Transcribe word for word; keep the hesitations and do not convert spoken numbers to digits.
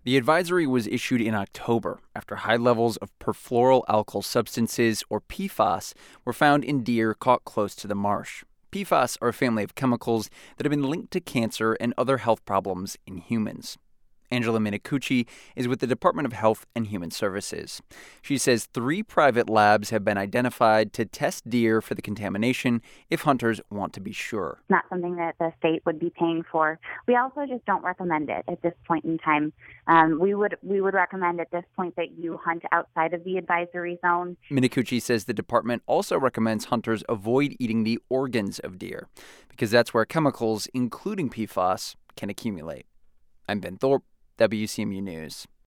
The advisory was issued in October after high levels of perfluoroalkyl substances, or P FAS, were found in deer caught close to the marsh. P FAS are a family of chemicals that have been linked to cancer and other health problems in humans. Angela Minicucci is with the Department of Health and Human Services. She says three private labs have been identified to test deer for the contamination if hunters want to be sure. Not something that the state would be paying for. We also just don't recommend it at this point in time. Um, we would we would recommend at this point that you hunt outside of the advisory zone. Minicucci says the department also recommends hunters avoid eating the organs of deer because that's where chemicals, including P FAS, can accumulate. I'm Ben Thorpe, W C M U News.